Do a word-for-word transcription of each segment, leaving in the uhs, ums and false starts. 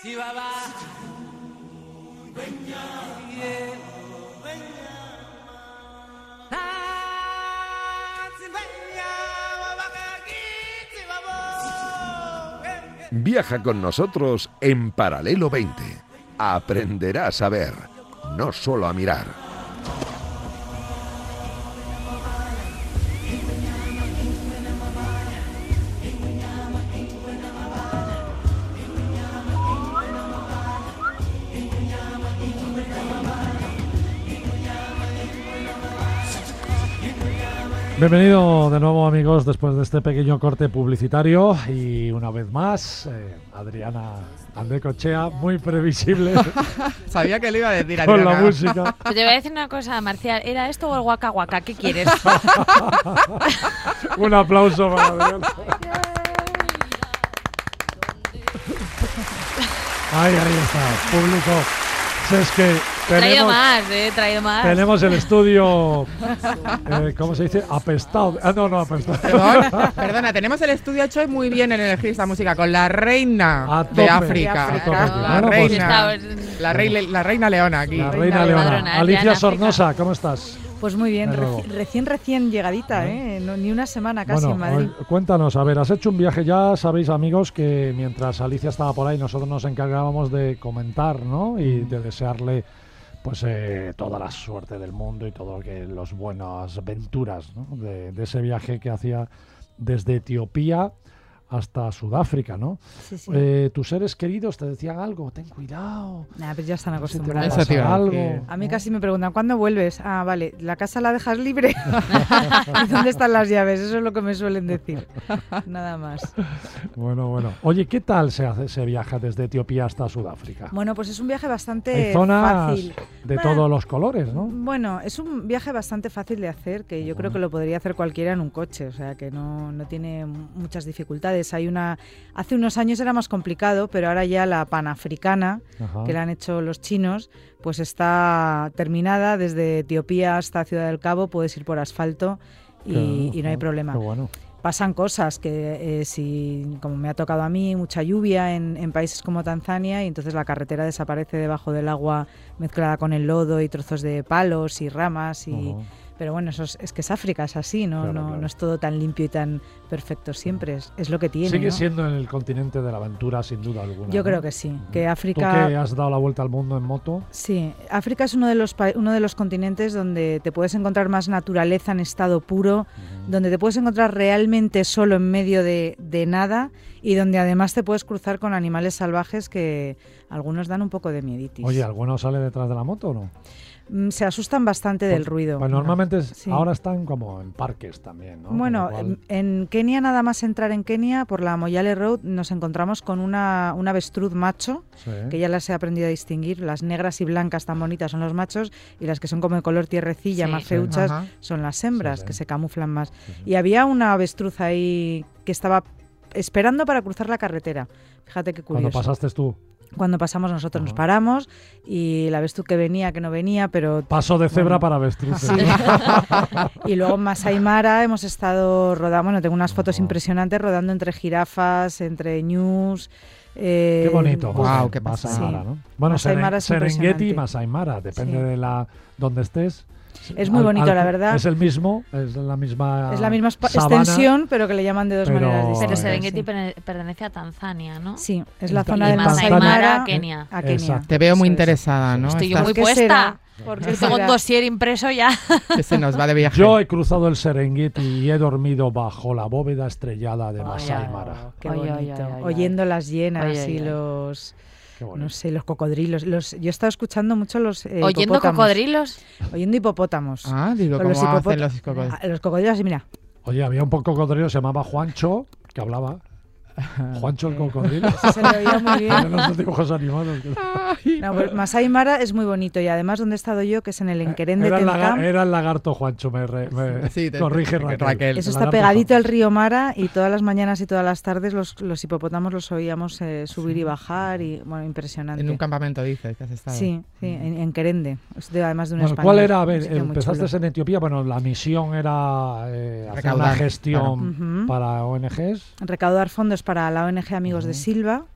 Viaja con nosotros en Paralelo veinte. Aprenderás a ver, no solo a mirar. Bienvenido de nuevo, amigos, después de este pequeño corte publicitario y una vez más, eh, Adriana Andecochea, muy previsible. Sabía que le iba a decir con Adriana. la música. Pues te voy a decir una cosa, Marcial, ¿era esto o el Waka Waka? ¿Qué quieres? Un aplauso para Adriana. Ahí, ahí está, público. Si es que He traído tenemos, más, eh, he traído más. tenemos el estudio, eh, ¿cómo se dice? Apestado. Ah, no, no, apestado. Perdón, perdona, tenemos el estudio hecho muy bien en elegir esta música con la reina A de tope, África. a tope. La Bueno, pues- reina, Está- la, rey- la reina leona aquí. La reina Leona, Leona. padrona, Alicia Adriana, Sornosa, ¿cómo estás? Pues muy bien, De nuevo. reci- recién, recién llegadita, ¿eh? No, ni una semana casi Bueno, en Madrid. hoy- cuéntanos, a ver, has hecho un viaje ya, sabéis, amigos, que mientras Alicia estaba por ahí, nosotros nos encargábamos de comentar, ¿no? Y de desearle, pues, eh, toda la suerte del mundo y todo lo que los buenas aventuras, ¿no? de, de ese viaje que hacía desde Etiopía hasta Sudáfrica, ¿no? Sí, sí. Eh, tus seres queridos te decían algo, ten cuidado. Nah, pero ya están a ver si te acostumbrados. pasa Eso te iba a algo. decir. A mí casi me preguntan, ¿cuándo vuelves? Ah, vale, ¿la casa la dejas libre? ¿Y dónde están las llaves? Eso es lo que me suelen decir. Nada más. Bueno, bueno. Oye, ¿qué tal se hace ese viaje desde Etiopía hasta Sudáfrica? Bueno, pues es un viaje Hay bastante zonas fácil. de Bueno, todos los colores, ¿no? Bueno, es un viaje bastante fácil de hacer, que yo creo que lo podría hacer cualquiera en un coche, o sea que no, no tiene muchas dificultades. Hay una, hace unos años era más complicado, pero ahora ya la panafricana, Ajá. que la han hecho los chinos, pues está terminada. Desde Etiopía hasta Ciudad del Cabo puedes ir por asfalto y, Qué- y no hay qué problema. bueno. Pasan cosas que, eh, si, como me ha tocado a mí, mucha lluvia en, en países como Tanzania, y entonces la carretera desaparece debajo del agua mezclada con el lodo y trozos de palos y ramas. Y, Ujú. Pero bueno, eso es, es que es África, es así, ¿no? Claro, no, claro. no es todo tan limpio y tan perfecto siempre, es, es lo que tiene. Sigue ¿no? siendo el continente de la aventura, sin duda alguna. Yo ¿no? creo que sí, que ¿Tú África... que has dado la vuelta al mundo en moto? Sí, África es uno de los pa- uno de los continentes donde te puedes encontrar más naturaleza en estado puro, donde te puedes encontrar realmente solo en medio de, de nada y donde además te puedes cruzar con animales salvajes que algunos dan un poco de mieditis. Oye, ¿alguno sale detrás de la moto o no? Mm, Se asustan bastante del ruido. Pues normalmente es- Sí. ahora están como en parques también, ¿no? Bueno, Con lo cual- en, en Kenia, nada más entrar en Kenia, por la Moyale Road, nos encontramos con una, un avestruz macho, sí. que ya las he aprendido a distinguir. Las negras y blancas tan bonitas son los machos y las que son como de color tierrecilla, Sí. más Sí. feuchas, Ajá. son las hembras, Sí, sí. que se camuflan más. Sí, sí. Y había una avestruz ahí que estaba esperando para cruzar la carretera. Fíjate qué Cuando curioso. pasaste tú, Cuando pasamos nosotros nos Ajá. paramos y la avestruz que venía, que no venía, pero... paso de cebra Bueno. para vestirse. Sí. Y luego en Masai Mara hemos estado rodando, bueno, tengo unas fotos Ajá. impresionantes rodando entre jirafas, entre ñus. eh, Qué bonito. uf, Guau, qué Masai pasada. Mara, ¿no? Bueno, Masai Seren- Mara es Serengeti y impresionante. Masai Mara, depende Sí. de la donde estés. Es muy bonito, la verdad. Es el mismo, es la misma Es la misma espa- sabana. extensión, pero que le llaman de dos pero- maneras Pero distintas. Serengeti sí. perne- pertenece a Tanzania, ¿no? Sí, es la Y zona de en Masai Tanzania- Mara a Kenia. a Kenia. Exacto. Te veo muy Eso es. interesada, ¿no? Estoy yo Estás- muy ¿Por qué puesta. será? ¿Por qué Yo tengo un será? dossier impreso ya. que se nos va de viaje. Yo he cruzado el Serengeti y he dormido bajo la bóveda estrellada de Ay, Masai ay, Mara. Qué Ay, ay, bonito. ay, ay, Oyendo las hienas Ay, ay, y ay. los... Qué bonito. No sé, los cocodrilos. Los, yo he estado escuchando mucho los eh, Oyendo hipopótamos. cocodrilos. Oyendo hipopótamos. Ah, digo, Con ¿cómo los hacen hipopót- los cocodrilos? Ah, Los cocodrilos, así, mira. Oye, había un poco cocodrilo, se llamaba Juancho, que hablaba. Juancho el cocodrilo. Eso se le oía muy bien. Eran los dibujos animados. No, pues Masai Mara es muy bonito y además donde he estado yo, que es en el Enquerén de Era el, laga- Tencam, era el lagarto Juancho, me, re- me Sí, te- corrige te- Raquel. Raquel. eso El está lagarto pegadito al Juancho. río Mara y todas las mañanas y todas las tardes los, los hipopótamos los oíamos eh, subir y bajar y bueno, impresionante. En un campamento dices que has estado. Sí, sí, en, en Querende, es de- además de un Bueno, español. ¿cuál era? A un ver, sitio muy empezaste chulo. en Etiopía, bueno, la misión era eh, hacer Recaudar, una gestión Ujú. para O N Ges. Recaudar fondos para la O N G Amigos de Ujú. Silva,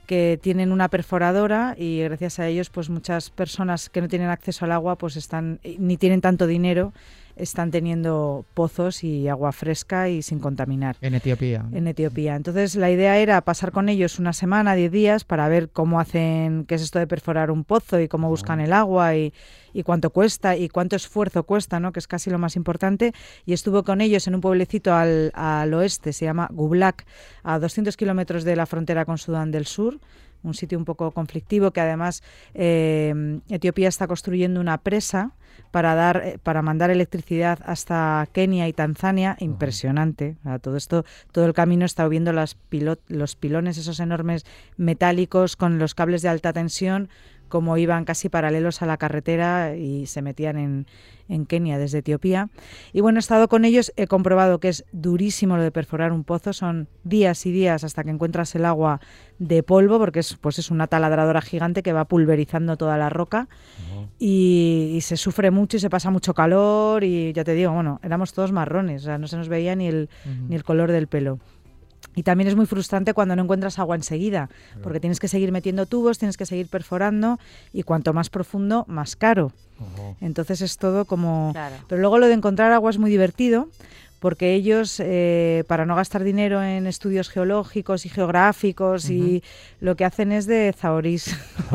que tienen una perforadora y gracias a ellos pues muchas personas que no tienen acceso al agua pues están ni tienen tanto dinero, están teniendo pozos y agua fresca y sin contaminar. En Etiopía. En Etiopía. Entonces la idea era pasar con ellos una semana, diez días, para ver cómo hacen, qué es esto de perforar un pozo y cómo buscan el agua y, y cuánto cuesta y cuánto esfuerzo cuesta, ¿no? Que es casi lo más importante. Y estuve con ellos en un pueblecito al, al oeste, se llama Gublak, a doscientos kilómetros de la frontera con Sudán del Sur. Un sitio un poco conflictivo que además eh, Etiopía está construyendo una presa para dar para mandar electricidad hasta Kenia y Tanzania. Impresionante. O sea, todo esto, todo el camino he estado viendo las pilot, los pilones esos enormes metálicos con los cables de alta tensión, como iban casi paralelos a la carretera y se metían en, en Kenia desde Etiopía. Y bueno, he estado con ellos, he comprobado que es durísimo lo de perforar un pozo, son días y días hasta que encuentras el agua de polvo, porque es, pues es una taladradora gigante que va pulverizando toda la roca. Uh-huh. y, y se sufre mucho y se pasa mucho calor y ya te digo, bueno, éramos todos marrones, o sea, no se nos veía ni el, uh-huh. ni el color del pelo. Y también es muy frustrante cuando no encuentras agua enseguida, porque tienes que seguir metiendo tubos, tienes que seguir perforando y cuanto más profundo, más caro. Uh-huh. Entonces es todo como... Claro. Pero luego lo de encontrar agua es muy divertido, porque ellos, eh, para no gastar dinero en estudios geológicos y geográficos, uh-huh. y lo que hacen es de zaorís.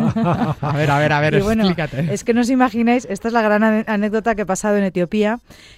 A ver, a ver, a ver, bueno, explícate. Es que no os imagináis, esta es la gran anécdota que he pasado en Etiopía,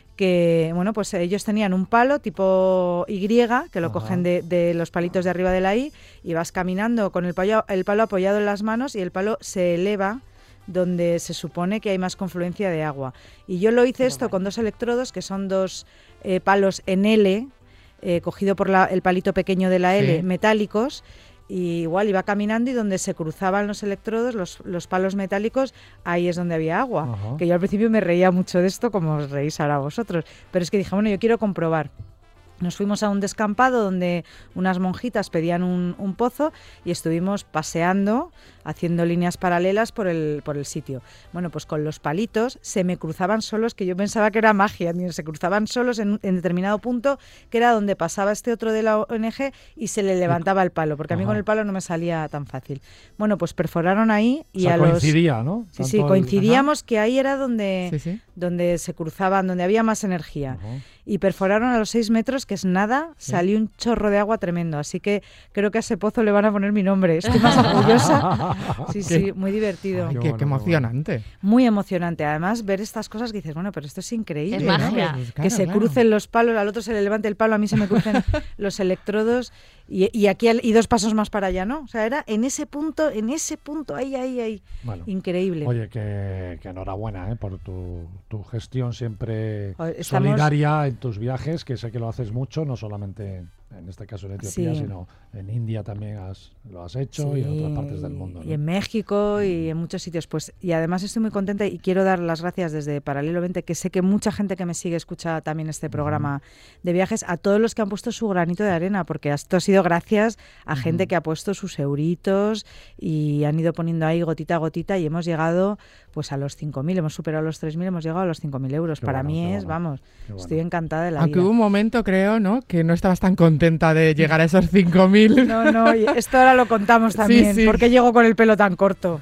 que bueno, pues ellos tenían un palo tipo Y, que lo Ajá. cogen de, de los palitos de arriba de la I, y vas caminando con el palo, el palo apoyado en las manos y el palo se eleva donde se supone que hay más confluencia de agua. Y yo lo hice Pero esto vale. con dos electrodos, que son dos eh, palos en L, eh, cogido por la, el palito pequeño de la L, sí. metálicos, y igual iba caminando y donde se cruzaban los electrodos, los, los palos metálicos, ahí es donde había agua. Ajá. Que yo al principio me reía mucho de esto, como os reís ahora vosotros, pero es que dije, bueno, yo quiero comprobar. Nos fuimos a un descampado donde unas monjitas pedían un, un pozo y estuvimos paseando, haciendo líneas paralelas por el, por el sitio. Bueno, pues con los palitos se me cruzaban solos, que yo pensaba que era magia, se cruzaban solos en, en determinado punto, que era donde pasaba este otro de la O N Ge y se le levantaba el palo, porque a mí Ajá. con el palo no me salía tan fácil. Bueno, pues perforaron ahí y o sea, a los... coincidía, ¿no? Sí, sí, coincidíamos el... que ahí era donde, sí, sí. donde se cruzaban, donde había más energía. Ajá. Y perforaron a los seis metros, que es nada, sí. salió un chorro de agua tremendo. Así que creo que a ese pozo le van a poner mi nombre. Estoy más orgullosa. Sí, sí, muy divertido. Ay, qué, qué emocionante. Muy emocionante. Además, ver estas cosas que dices, bueno, pero esto es increíble. Es ¿no? magia. Que, pues claro, que se claro. crucen los palos, al otro se le levante el palo, a mí se me crucen los electrodos. Y, y aquí y dos pasos más para allá, ¿no? O sea, era en ese punto, en ese punto, ahí, ahí, ahí. Bueno, increíble. Oye, que, que enhorabuena, ¿eh? Por tu, tu gestión siempre Estamos... solidaria en tus viajes, que sé que lo haces mucho, no solamente en este caso en Etiopía, sí. sino en India también has, lo has hecho sí. y en otras partes del mundo, ¿no? Y en México y en muchos sitios. Pues y además estoy muy contenta y quiero dar las gracias desde Paralelo veinte, que sé que mucha gente que me sigue escucha también este programa uh-huh. de viajes, a todos los que han puesto su granito de arena, porque esto ha sido gracias a uh-huh. gente que ha puesto sus euritos y han ido poniendo ahí gotita a gotita y hemos llegado pues a los cinco mil, hemos superado los tres mil, hemos llegado a los cinco mil euros. Qué Para bueno, mí es, bueno. vamos, bueno. estoy encantada de la Aunque vida. hubo un momento, creo, ¿no? Que no estabas tan contenta de llegar a esos cinco mil. No, no, esto ahora lo contamos también. Sí, sí. ¿Por qué llego con el pelo tan corto?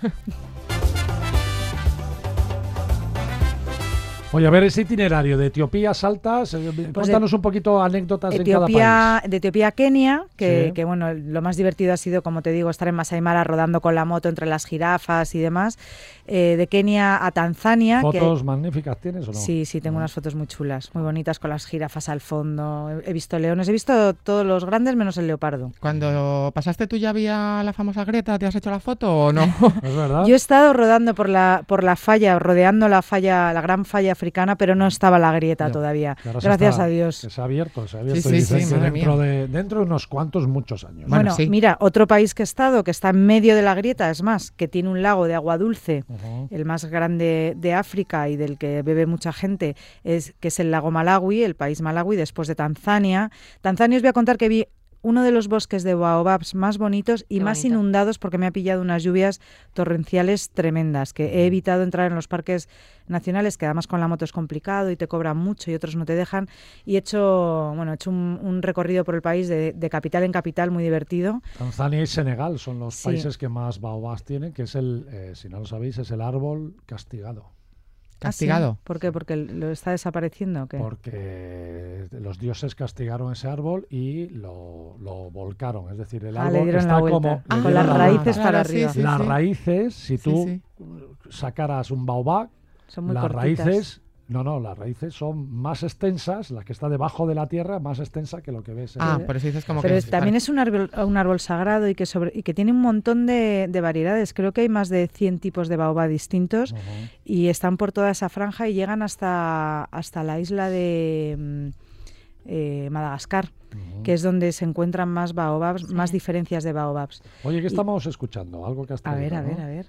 Oye, a ver, ese itinerario de Etiopía, saltas, eh, pues cuéntanos de, un poquito anécdotas Etiopía, en cada país. De Etiopía a Kenia, que, sí. que bueno, lo más divertido ha sido, como te digo, estar en Masai Mara rodando con la moto entre las jirafas y demás. Eh, de Kenia a Tanzania. ¿Fotos que, magníficas tienes o no? Sí, sí, tengo no. unas fotos muy chulas, muy bonitas con las jirafas al fondo. He, he visto leones, he visto todos los grandes menos el leopardo. Cuando pasaste tú ya había la famosa Greta, ¿te has hecho la foto o no? ¿Es verdad? Yo he estado rodando por la, por la falla, rodeando la falla, la gran falla africana, pero no estaba la grieta ya, todavía. Gracias está, a Dios. Se ha abierto, se ha abierto. Sí, sí, sí, dentro, de, dentro de unos cuantos, muchos años. Bueno, bueno sí. mira, otro país que he estado, que está en medio de la grieta, es más, que tiene un lago de agua dulce, uh-huh. el más grande de África y del que bebe mucha gente, es que es el lago Malawi, el país Malawi, después de Tanzania. Tanzania os voy a contar que vi uno de los bosques de baobabs más bonitos y Qué más bonito. inundados porque me ha pillado unas lluvias torrenciales tremendas, que he evitado entrar en los parques nacionales, que además con la moto es complicado y te cobran mucho y otros no te dejan, y he hecho, bueno, he hecho un, un recorrido por el país de, de capital en capital muy divertido. Tanzania y Senegal son los Sí. países que más baobabs tienen, que es el, eh, si no lo sabéis, es el árbol castigado. Castigado. ¿Ah, sí? ¿Por qué? ¿Porque lo está desapareciendo o qué? Porque los dioses castigaron ese árbol y lo, lo volcaron. Es decir, el Ah, árbol le dieron está la vuelta. como... Ah, le con dieron las la raíces vuelta. para Claro, sí, arriba. sí, Las sí. raíces, si Sí, tú sí. sacaras un baobab, Son muy las cortitas. raíces... No, no, las raíces son más extensas, la que está debajo de la tierra, más extensa que lo que ves. en Ah, el- por eso dices como Pero que... es- también es un árbol, un árbol sagrado y que, sobre, y que tiene un montón de, de variedades. Creo que hay más de cien tipos de baobab distintos Ujú. y están por toda esa franja y llegan hasta, hasta la isla de mm, eh, Madagascar, Ujú. que es donde se encuentran más baobabs, Sí. más diferencias de baobabs. Oye, ¿qué y- estamos escuchando? Algo que has A traído, ver, a ¿no? ver, a ver.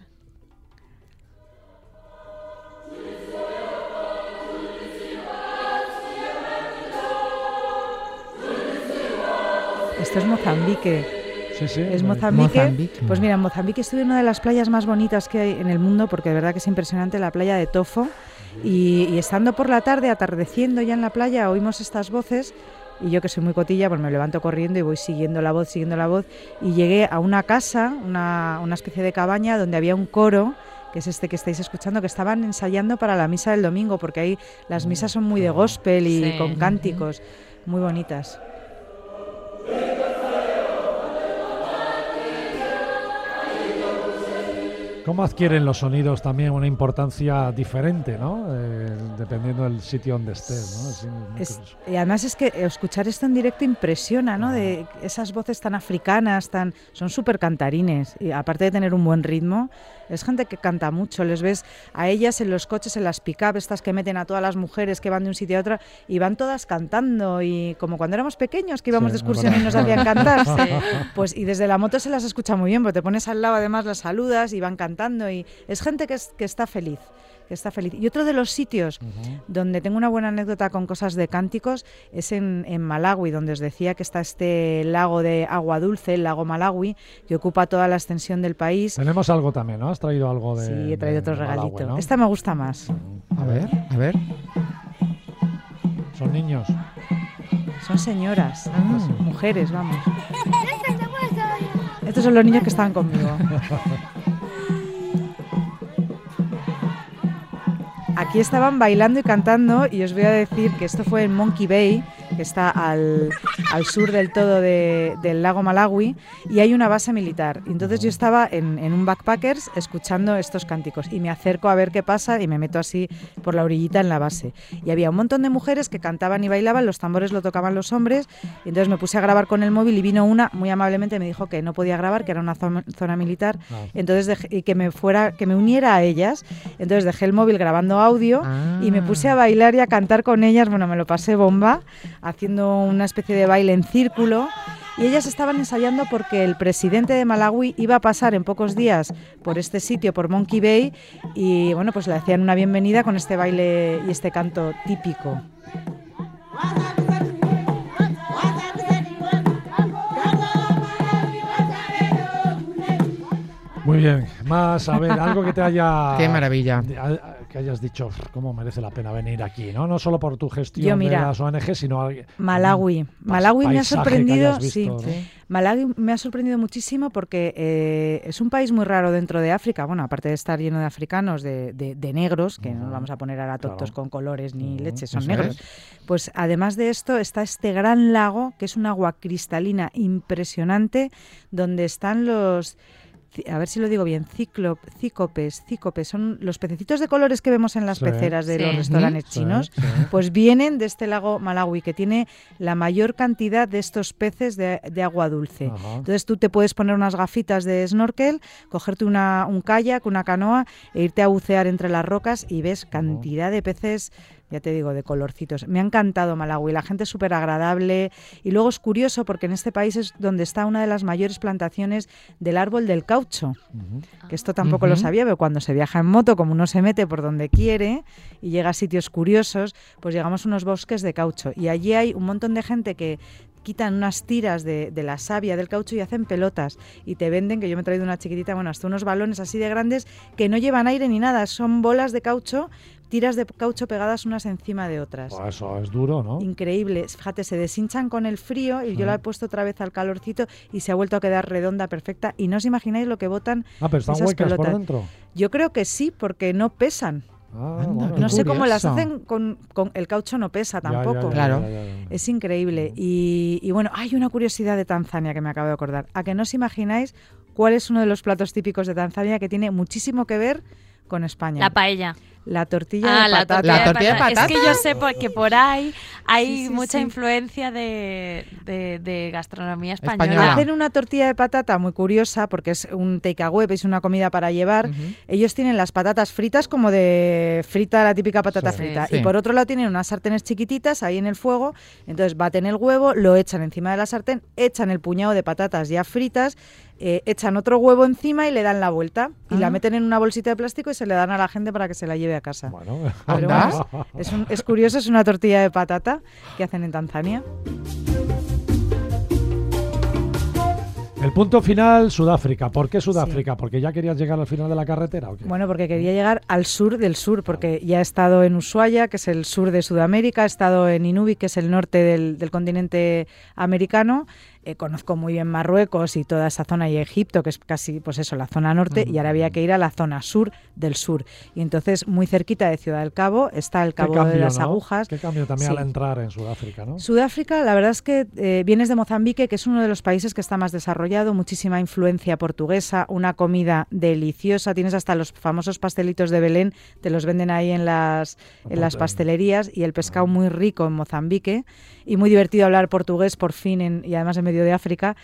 Esto es Mozambique. Sí, sí. Es me- Mozambique. Mozambique. Pues mira, en Mozambique estuve en una de las playas más bonitas que hay en el mundo, porque de verdad que es impresionante, la playa de Tofo. Y, y estando por la tarde, atardeciendo ya en la playa, oímos estas voces. Y yo, que soy muy cotilla, pues me levanto corriendo y voy siguiendo la voz, siguiendo la voz. Y llegué a una casa, una, una especie de cabaña, donde había un coro, que es este que estáis escuchando, que estaban ensayando para la misa del domingo, porque ahí las misas son muy de gospel y Sí. con cánticos muy bonitas. ¿Cómo adquieren los sonidos también una importancia diferente, ¿no? Eh, dependiendo del sitio donde estés, ¿no? Es muy Es- curioso. y además es que escuchar esto en directo impresiona, ¿no? De esas voces tan africanas, tan son súper cantarines. Y aparte de tener un buen ritmo, es gente que canta mucho. Les ves a ellas en los coches, en las pick-up, estas que meten a todas las mujeres que van de un sitio a otro, y van todas cantando. Y como cuando éramos pequeños, que íbamos Sí, de es excursión y verdad. nos hacían cantar. Sí. Pues y desde la moto se las escucha muy bien, porque te pones al lado, además las saludas y van cantando. Y es gente que, es, que está feliz. Que está feliz. Y otro de los sitios Ujú. donde tengo una buena anécdota con cosas de cánticos es en, en Malawi, donde os decía que está este lago de agua dulce, el lago Malawi, que ocupa toda la extensión del país. Tenemos algo también, ¿no? Has traído algo de... Sí, he traído de- otro de Malawi, regalito. ¿no? Esta me gusta más. A ver, a ver. Son niños. Son señoras, Ah. mujeres, vamos. Estos son los niños que estaban conmigo. Aquí estaban bailando y cantando y os voy a decir que esto fue en Monkey Bay, que está al, al sur del todo de- del lago Malawi, y hay una base militar. Y entonces yo estaba en, en un backpackers escuchando estos cánticos y me acerco a ver qué pasa y me meto así por la orillita en la base. Y había un montón de mujeres que cantaban y bailaban, los tambores lo tocaban los hombres, y entonces me puse a grabar con el móvil y vino una, muy amablemente me dijo que no podía grabar, que era una zona, zona militar, Ah. entonces dejé- y que me fuera, que me uniera a ellas. Entonces dejé el móvil grabando audio y me puse a bailar y a cantar con ellas. Bueno, me lo pasé bomba, haciendo una especie de baile en círculo. Y ellas estaban ensayando porque el presidente de Malawi iba a pasar en pocos días por este sitio, por Monkey Bay, y bueno, pues le hacían una bienvenida con este baile y este canto típico. Muy bien. Más, a ver, algo que te haya... Qué maravilla. de- a- a- que hayas dicho, "Uf, cómo merece la pena venir aquí", ¿no? No solo por tu gestión Yo, mira, de las O N G, sino... al- Malawi. un pas- Malawi me ha paisaje que sorprendido, hayas visto, sí. ¿no? Sí. Malawi me ha sorprendido muchísimo porque eh, es un país muy raro dentro de África. Bueno, aparte de estar lleno de africanos, de, de- de negros, que no Ujú. nos vamos a poner ahora tontos Claro. con colores ni Ujú, leche, son eso negros. Pues además de esto está este gran lago, que es un agua cristalina impresionante, donde están los... ci- A ver si lo digo bien, ciclop, cícopes, cícopes, son los pececitos de colores que vemos en las Sí. peceras de Sí. los restaurantes Sí, chinos, sí. pues vienen de este lago Malawi, que tiene la mayor cantidad de estos peces de, de agua dulce. Ajá. Entonces tú te puedes poner unas gafitas de snorkel, cogerte una, un kayak, una canoa e irte a bucear entre las rocas y ves cantidad de peces, ya te digo, de colorcitos. Me ha encantado Malawi, la gente es súper agradable y luego es curioso porque en este país es donde está una de las mayores plantaciones del árbol del caucho, Ujú. que esto tampoco lo Ujú. sabía, pero cuando se viaja en moto, como uno se mete por donde quiere y llega a sitios curiosos, pues llegamos a unos bosques de caucho y allí hay un montón de gente que quitan unas tiras de, de la savia del caucho y hacen pelotas y te venden, que yo me he traído una chiquitita, bueno, hasta unos balones así de grandes que no llevan aire ni nada, son bolas de caucho, tiras de caucho pegadas unas encima de otras. Pues eso es duro, ¿no? Increíble. Fíjate, se deshinchan con el frío y yo la he puesto otra vez al calorcito y se ha vuelto a quedar redonda, perfecta. Y no os imagináis lo que botan Ah, pero están esas huecas pelotas. por dentro. Yo creo que sí, porque no pesan. Ah, Anda, bueno, qué No sé cómo las curioso. hacen con, con... El caucho no pesa Ya, ya, tampoco. ya, Claro. ya, ya, ya. Es increíble. Y, y bueno, hay una curiosidad de Tanzania que me acabo de acordar. ¿A que no os imagináis cuál es uno de los platos típicos de Tanzania que tiene muchísimo que ver con España? La paella. La tortilla Ah, de la patata. tortilla, La tortilla de de patata. Es que patata. yo sé por- que por ahí hay Sí, sí, mucha sí. influencia de, de, de gastronomía española. Española. Hacen una tortilla de patata muy curiosa porque es un takeaway, es una comida para llevar. Ujú. Ellos tienen las patatas fritas como de frita, la típica patata Sí. frita. Sí, Y sí. por otro lado tienen unas sartenes chiquititas ahí en el fuego. Entonces baten el huevo, lo echan encima de la sartén, echan el puñado de patatas ya fritas, eh, echan otro huevo encima y le dan la vuelta. Y Ah. la meten en una bolsita de plástico y se le dan a la gente para que se la lleve a casa. Bueno, Pero ¿Anda? bueno, es, es un- es curioso, es una tortilla de patata que hacen en Tanzania. el punto final, Sudáfrica. ¿Por qué Sudáfrica? ¿Porque ya querías llegar al final de la carretera o qué? Bueno, porque quería llegar al sur del sur, porque ya he estado en Ushuaia, que es el sur de Sudamérica, he estado en Inuvik, que es el norte del, del continente americano, eh, conozco muy bien Marruecos y toda esa zona y Egipto, que es casi, pues eso, la zona norte, y ahora había que ir a la zona sur del sur. Y entonces, muy cerquita de Ciudad del Cabo, está el ¿Qué Cabo cambio, de las ¿no? Agujas. ¿Qué cambio también Sí. al entrar en Sudáfrica, no? Sudáfrica, la verdad es que eh, vienes de Mozambique, que es uno de los países que está más desarrollado, muchísima influencia portuguesa, una comida deliciosa, tienes hasta los famosos pastelitos de Belén, te los venden ahí en las, en las pastelerías, y el pescado muy rico en Mozambique, y muy divertido hablar portugués por fin, en, y además en medio de África.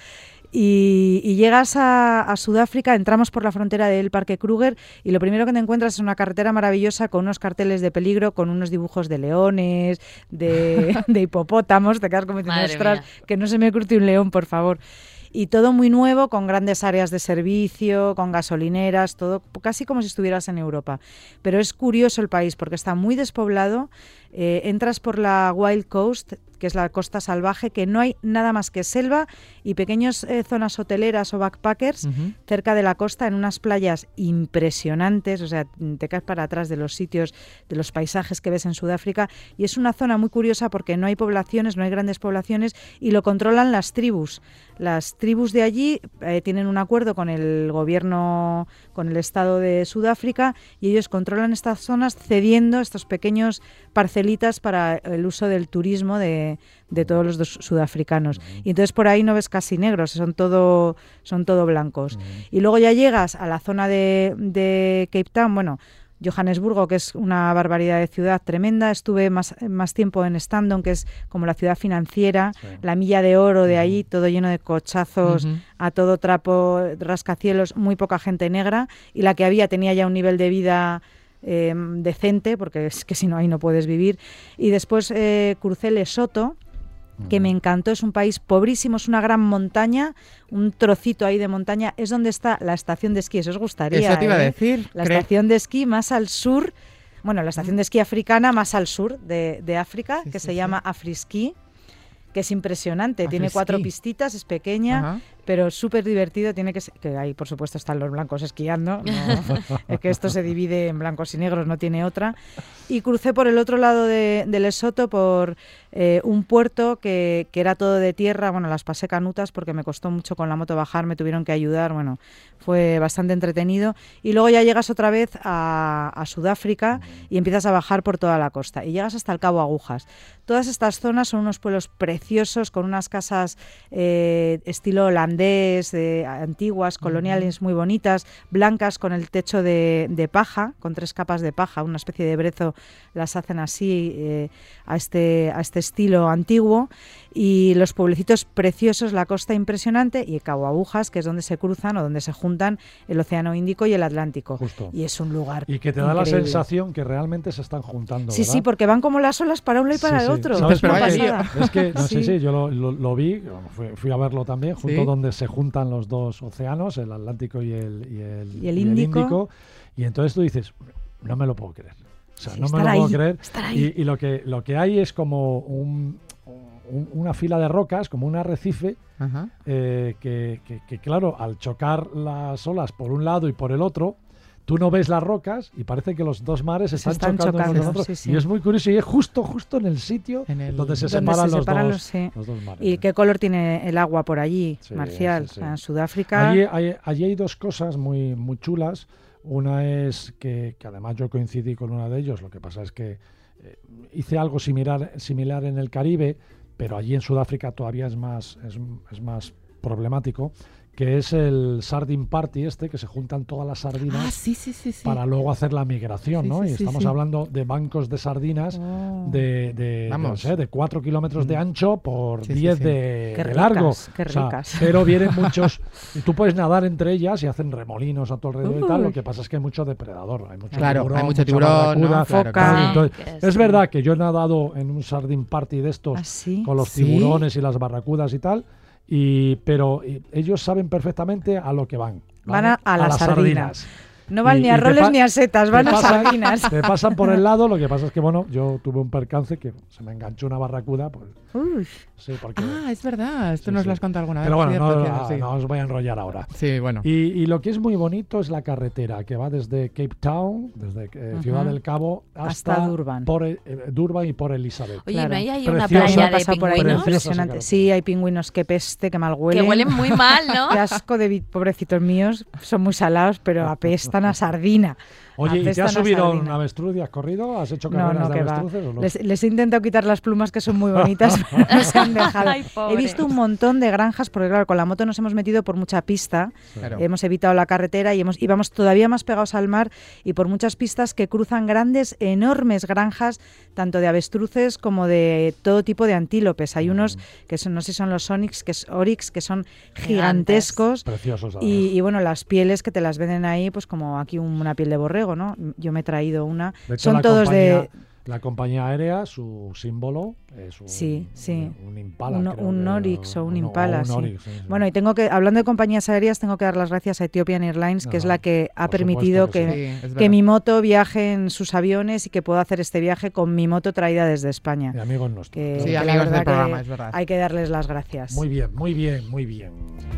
Y, y llegas a, a Sudáfrica, entramos por la frontera del Parque Kruger y lo primero que te encuentras es una carretera maravillosa con unos carteles de peligro, con unos dibujos de leones, de, de hipopótamos, te quedas como diciendo, Madre ostras, mía. que no se me cruce un león, por favor. Y todo muy nuevo, con grandes áreas de servicio, con gasolineras, todo casi como si estuvieras en Europa. Pero es curioso el país porque está muy despoblado, eh, entras por la Wild Coast, que es la costa salvaje, que no hay nada más que selva y pequeñas eh, zonas hoteleras o backpackers Ujú. cerca de la costa, en unas playas impresionantes, o sea, te caes para atrás de los sitios, de los paisajes que ves en Sudáfrica, y es una zona muy curiosa porque no hay poblaciones, no hay grandes poblaciones, y lo controlan las tribus. Las tribus de allí eh, tienen un acuerdo con el gobierno, con el Estado de Sudáfrica, y ellos controlan estas zonas cediendo estos pequeños parcelitas para el uso del turismo de, de todos los dos sudafricanos. Y entonces por ahí no ves casi negros, son todo, son todo blancos. Y luego ya llegas a la zona de, de Cape Town, bueno, Johannesburgo, que es una barbaridad de ciudad tremenda. Estuve más, más tiempo en Standon, que es como la ciudad financiera, Sí. la milla de oro de allí, todo lleno de cochazos, Ujú. a todo trapo, rascacielos, muy poca gente negra, y la que había tenía ya un nivel de vida eh, decente, porque es que si no ahí no puedes vivir. Y después eh, crucé Lesoto, que me encantó, es un país pobrísimo, es una gran montaña, un trocito ahí de montaña, es donde está la estación de esquí, eso os gustaría. Eso te iba a ¿eh? decir. La creo. estación de esquí más al sur, bueno, la estación de esquí africana más al sur de, de África, Sí, que sí, se sí. llama Afriski, que es impresionante, tiene Afriski. cuatro pistitas, es pequeña, Ajá. pero súper divertido, tiene que ser, que ahí por supuesto están los blancos esquiando, no, es que esto se divide en blancos y negros, no tiene otra. Y crucé por el otro lado de, de Lesoto por eh, un puerto que, que era todo de tierra, bueno, las pasé canutas porque me costó mucho con la moto bajar, me tuvieron que ayudar, bueno, fue bastante entretenido. Y luego ya llegas otra vez a, a Sudáfrica y empiezas a bajar por toda la costa y llegas hasta el Cabo Agujas. Todas estas zonas son unos pueblos preciosos con unas casas eh, estilo holandés, eh, antiguas, coloniales, muy bonitas, blancas con el techo de, de paja, con tres capas de paja, una especie de brezo, las hacen así eh, a, este, a este estilo antiguo, y los pueblecitos preciosos, la costa impresionante, y el Cabo Agujas, que es donde se cruzan o donde se juntan el Océano Índico y el Atlántico. Justo. Y es un lugar Y que te da la increíble. sensación que realmente se están juntando, Sí, ¿verdad? sí, porque van como las olas para un lado y para Sí, el sí. otro. ¿Sabes Es una por qué? pasada. Es que, no sé, Sí. sí, yo lo, lo- lo vi, fui, fui a verlo también, junto Sí. donde se juntan los dos océanos, el Atlántico y el, y el, Y el Índico. y entonces tú dices, no me lo puedo creer. O sea, Sí, no me estar lo puedo ahí, creer. estar ahí. Y, y lo que lo que hay es como un, un, una fila de rocas, como un arrecife, Ajá. eh, que, que, que, claro, al chocar las olas por un lado y por el otro, tú no ves las rocas y parece que los dos mares Se están, están chocando, chocando, unos con otros. sí, sí. Y es muy curioso, y es justo, justo en el sitio En el- donde se Donde separan, se los, separan dos, los- sí. los dos mares. ¿Y qué color tiene el agua por allí, Sí, Marcial? sí, sí. O sea, en Sudáfrica... Allí hay, allí hay dos cosas muy, muy chulas. Una es que, que además yo coincidí con una de ellos, lo que pasa es que eh, hice algo similar, similar en el Caribe, pero allí en Sudáfrica todavía es más, es, es más problemático, que es el sardine party este, que se juntan todas las sardinas Ah, sí, sí, sí. sí. para luego hacer la migración, Sí, ¿no? sí, y sí, estamos sí. hablando de bancos de sardinas Oh. de, de, Vamos. no sé, de cuatro kilómetros de Mm. ancho por Sí, sí, diez sí. de, Qué de ricas, largo. qué O sea, ricas. pero vienen muchos, y tú puedes nadar entre ellas y hacen remolinos a tu alrededor y tal. Uy. Lo que pasa es que hay mucho depredador, hay mucho Claro, tiburón, hay mucho mucha tiburón, barracuda, ¿no? Claro, Foca. claro. tal, entonces, Sí, que es sí. verdad que yo he nadado en un sardine party de estos ¿Ah, sí? con los ¿Sí? tiburones y las barracudas y tal, y pero y ellos saben perfectamente a lo que van. Van a- a las sardinas. No van Y- ni y a te roles pa- ni a setas, te van a pasan- sardinas. Te pasan por el lado, lo que pasa es que, bueno, yo tuve un percance que se me enganchó una barracuda, pues Uy, sí, porque... Ah, es verdad. Esto Sí, nos sí. lo has contado alguna vez. Pero bueno, cierto, no, cierto, ah, sí. no os voy a enrollar ahora. Sí, bueno. Y, y lo que es muy bonito es la carretera que va desde Cape Town, desde eh, Ujú. Ciudad del Cabo, hasta, Hasta Durban. Por, eh, Durban y por Elizabeth. Oye, Claro. ¿no hay ahí una Preciosa. playa he de pasado por ahí, pingüinos? Preciosa esa impresionante. carretera. Sí, hay pingüinos que peste, que mal huelen. Que huelen muy mal, ¿no? Qué asco de vi- pobrecitos míos, son muy salados, pero apestan a sardina. Oye, ¿y te Apestan has a subido a sardina. un avestruz y has corrido? ¿Has hecho No, carreras no, de que va. avestruces o no? Les, les he intentado quitar las plumas, que son muy bonitas, pero no se han dejado. Ay, pobre. He visto un montón de granjas, porque claro, con la moto nos hemos metido por mucha pista, Claro. hemos evitado la carretera y hemos íbamos todavía más pegados al mar y por muchas pistas que cruzan grandes, enormes granjas, tanto de avestruces como de todo tipo de antílopes. Hay unos que son, no sé si son los Onyx, que es Oryx, que son gigantescos. Preciosos. además. Y, y bueno, las pieles que te las venden ahí, pues como aquí una piel de borrego, ¿no? Yo me he traído una. De hecho, Son la todos compañía, de La compañía aérea, su símbolo es un, Sí, sí. un, un impala. un, creo un que- Oryx o un uno- impala, un sí. Oryx, sí, sí. Bueno, y tengo que, hablando de compañías aéreas, tengo que dar las gracias a Ethiopian Airlines, que es Ajá, la que ha por permitido supuesto que que, Sí, es que verdad. mi moto viaje en sus aviones y que pueda hacer este viaje con mi moto traída desde España. De amigos nuestros. Que, Sí, que la amigos del verdad que programa, es verdad. hay que darles las gracias. Muy bien, muy bien, muy bien.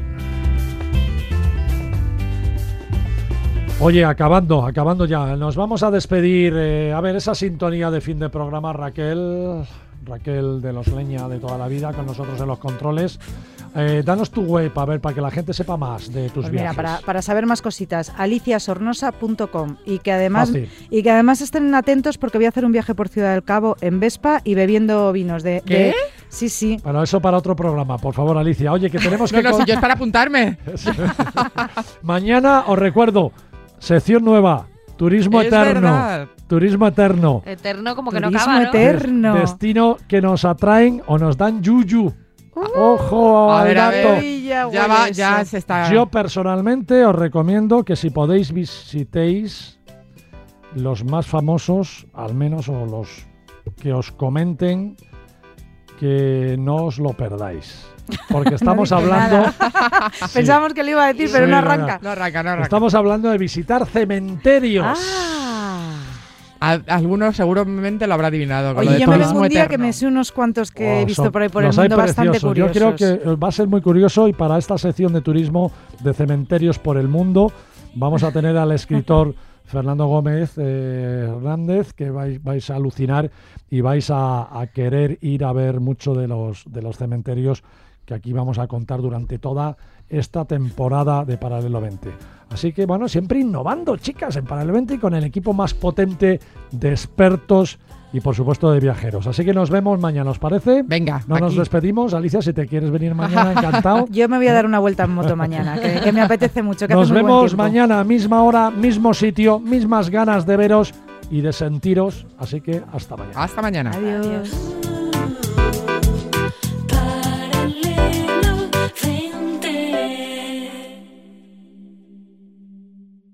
Oye, acabando, acabando ya. Nos vamos a despedir. eh, a ver, esa sintonía de fin de programa, Raquel. Raquel de los Leña de toda la vida, con nosotros en los controles. Eh, danos tu web, a ver, para que la gente sepa más de tus Pues mira, viajes. para, para saber más cositas, alicia sornosa punto com y que además Fácil. y que además estén atentos porque voy a hacer un viaje por Ciudad del Cabo en Vespa y bebiendo vinos de, ¿Qué? de- sí, sí. Bueno, eso para otro programa, por favor, Alicia. Oye, que tenemos No, que... no, con- si yo es para apuntarme. Mañana, os recuerdo, sección nueva, turismo Es eterno. verdad. Turismo eterno. Eterno como que no Turismo acaba, ¿no? eterno. Des- destino que nos atraen o nos dan yuyu. Ojo A al ver, a dato. ver. Uy, ya Ya huele va, eso. ya se está. Yo personalmente os recomiendo que si podéis visitéis los más famosos, al menos, o los que os comenten, que no os lo perdáis. Porque estamos No dice hablando... Sí. Pensábamos que lo iba a decir, Sí, pero no no, no. arranca. No arranca, no arranca. Estamos hablando de visitar cementerios. Ah. A- alguno seguramente lo habrá adivinado. Con lo Oye, de yo me vengo turismo un día eterno. que me sé unos cuantos que he Oh, visto son- por ahí por el los hay mundo bastante preciosos. Yo curiosos. creo que eh, va a ser muy curioso y para esta sección de turismo de cementerios por el mundo vamos a tener al escritor Fernando Gómez eh, Hernández, que vais, vais a alucinar y vais a, a querer ir a ver mucho de los, de los cementerios que aquí vamos a contar durante toda esta temporada de Paralelo veinte. Así que, bueno, siempre innovando, chicas, en Paralelo veinte y con el equipo más potente de expertos y, por supuesto, de viajeros. Así que nos vemos mañana, ¿os parece? Venga, No nos aquí. despedimos. Alicia, si te quieres venir mañana, encantado. Yo me voy a dar una vuelta en moto mañana, que, que me apetece mucho. Que Nos hace muy buen vemos tiempo. mañana, misma hora, mismo sitio, mismas ganas de veros y de sentiros. Así que hasta mañana. Hasta mañana. Adiós. Adiós.